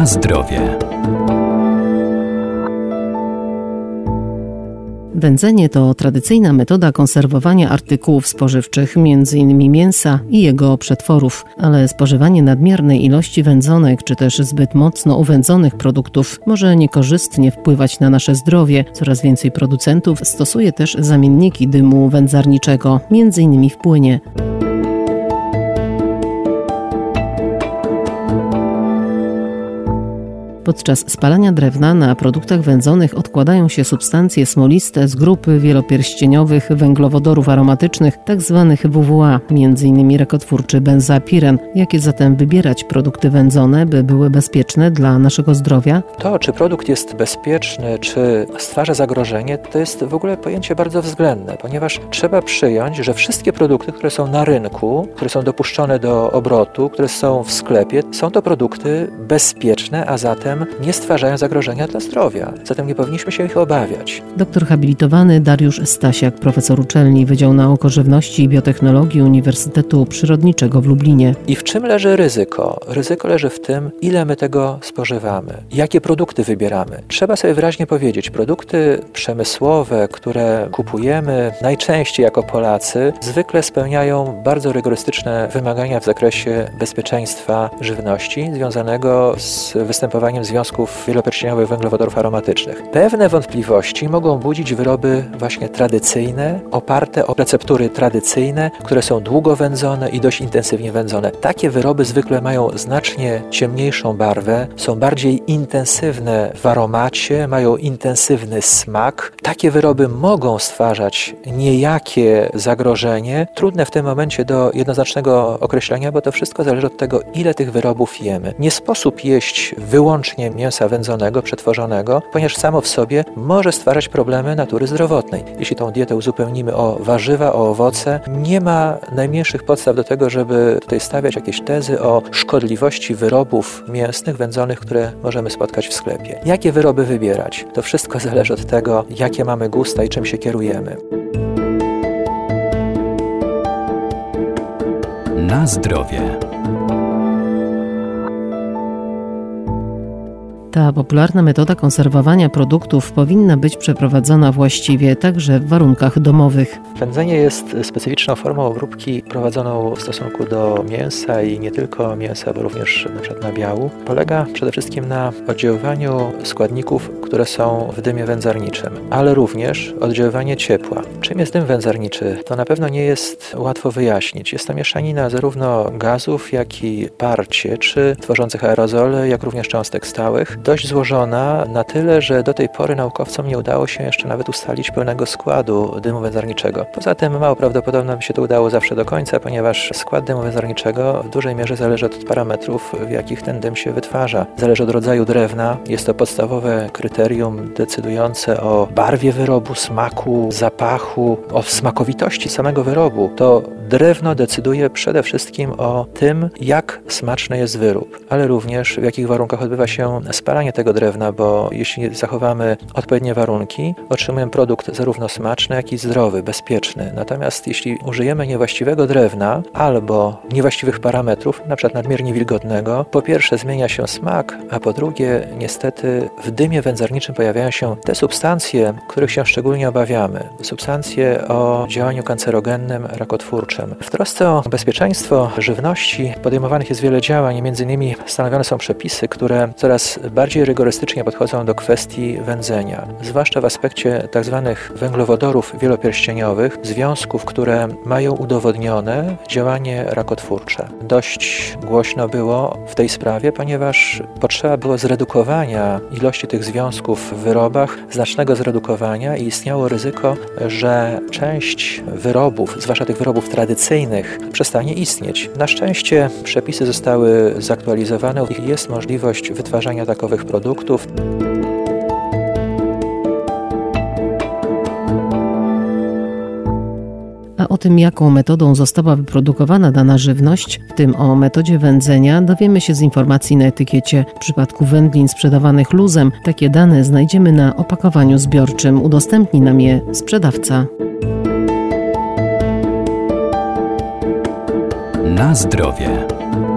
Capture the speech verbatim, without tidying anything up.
Na zdrowie. Wędzenie to tradycyjna metoda konserwowania artykułów spożywczych, między innymi mięsa i jego przetworów, ale spożywanie nadmiernej ilości wędzonek czy też zbyt mocno uwędzonych produktów może niekorzystnie wpływać na nasze zdrowie. Coraz więcej producentów stosuje też zamienniki dymu wędzarniczego, między innymi w płynie. Podczas spalania drewna na produktach wędzonych odkładają się substancje smoliste z grupy wielopierścieniowych węglowodorów aromatycznych, tzw. W W A, między innymi rakotwórczy benzoapiren. Jakie zatem wybierać produkty wędzone, by były bezpieczne dla naszego zdrowia? To, czy produkt jest bezpieczny, czy stwarza zagrożenie, to jest w ogóle pojęcie bardzo względne, ponieważ trzeba przyjąć, że wszystkie produkty, które są na rynku, które są dopuszczone do obrotu, które są w sklepie, są to produkty bezpieczne, a zatem nie stwarzają zagrożenia dla zdrowia. Zatem nie powinniśmy się ich obawiać. Doktor habilitowany Dariusz Stasiak, profesor uczelni Wydział Nauk o Żywności i Biotechnologii Uniwersytetu Przyrodniczego w Lublinie. I w czym leży ryzyko? Ryzyko leży w tym, ile my tego spożywamy, jakie produkty wybieramy. Trzeba sobie wyraźnie powiedzieć, produkty przemysłowe, które kupujemy najczęściej jako Polacy, zwykle spełniają bardzo rygorystyczne wymagania w zakresie bezpieczeństwa żywności związanego z występowaniem związków wielopierścieniowych węglowodorów aromatycznych. Pewne wątpliwości mogą budzić wyroby właśnie tradycyjne, oparte o receptury tradycyjne, które są długo wędzone i dość intensywnie wędzone. Takie wyroby zwykle mają znacznie ciemniejszą barwę, są bardziej intensywne w aromacie, mają intensywny smak. Takie wyroby mogą stwarzać niejakie zagrożenie. Trudne w tym momencie do jednoznacznego określenia, bo to wszystko zależy od tego, ile tych wyrobów jemy. Nie sposób jeść wyłącznie mięsa wędzonego, przetworzonego, ponieważ samo w sobie może stwarzać problemy natury zdrowotnej. Jeśli tą dietę uzupełnimy o warzywa, o owoce, nie ma najmniejszych podstaw do tego, żeby tutaj stawiać jakieś tezy o szkodliwości wyrobów mięsnych, wędzonych, które możemy spotkać w sklepie. Jakie wyroby wybierać? To wszystko zależy od tego, jakie mamy gusta i czym się kierujemy. Na zdrowie. Ta popularna metoda konserwowania produktów powinna być przeprowadzona właściwie, także w warunkach domowych. Wędzenie jest specyficzną formą obróbki prowadzoną w stosunku do mięsa i nie tylko mięsa, bo również np. nabiału. Polega przede wszystkim na oddziaływaniu składników, które są w dymie wędzarniczym, ale również oddziaływanie ciepła. Czym jest dym wędzarniczy? To na pewno nie jest łatwo wyjaśnić. Jest to mieszanina zarówno gazów, jak i par cieczy, tworzących aerozole, jak również cząstek stałych. Dość złożona na tyle, że do tej pory naukowcom nie udało się jeszcze nawet ustalić pełnego składu dymu wędzarniczego. Poza tym mało prawdopodobne by się to udało zawsze do końca, ponieważ skład dymu wędzarniczego w dużej mierze zależy od parametrów, w jakich ten dym się wytwarza. Zależy od rodzaju drewna. Jest to podstawowe kryterium decydujące o barwie wyrobu, smaku, zapachu, o smakowitości samego wyrobu. To drewno decyduje przede wszystkim o tym, jak smaczny jest wyrób, ale również w jakich warunkach odbywa się spalanie tego drewna, bo jeśli zachowamy odpowiednie warunki, otrzymujemy produkt zarówno smaczny, jak i zdrowy, bezpieczny. Natomiast jeśli użyjemy niewłaściwego drewna albo niewłaściwych parametrów, na przykład nadmiernie wilgotnego, po pierwsze zmienia się smak, a po drugie niestety w dymie wędzarniczym pojawiają się te substancje, których się szczególnie obawiamy. Substancje o działaniu kancerogennym, rakotwórczym. W trosce o bezpieczeństwo żywności podejmowanych jest wiele działań, między innymi stanowione są przepisy, które coraz bardziej rygorystycznie podchodzą do kwestii wędzenia, zwłaszcza w aspekcie tzw. węglowodorów wielopierścieniowych, związków, które mają udowodnione działanie rakotwórcze. Dość głośno było w tej sprawie, ponieważ potrzeba było zredukowania ilości tych związków w wyrobach, znacznego zredukowania i istniało ryzyko, że część wyrobów, zwłaszcza tych wyrobów tradycyjnych, przestanie istnieć. Na szczęście przepisy zostały zaktualizowane i jest możliwość wytwarzania takowych produktów. A o tym, jaką metodą została wyprodukowana dana żywność, w tym o metodzie wędzenia, dowiemy się z informacji na etykiecie. W przypadku wędlin sprzedawanych luzem, takie dane znajdziemy na opakowaniu zbiorczym. Udostępni nam je sprzedawca. Na zdrowie.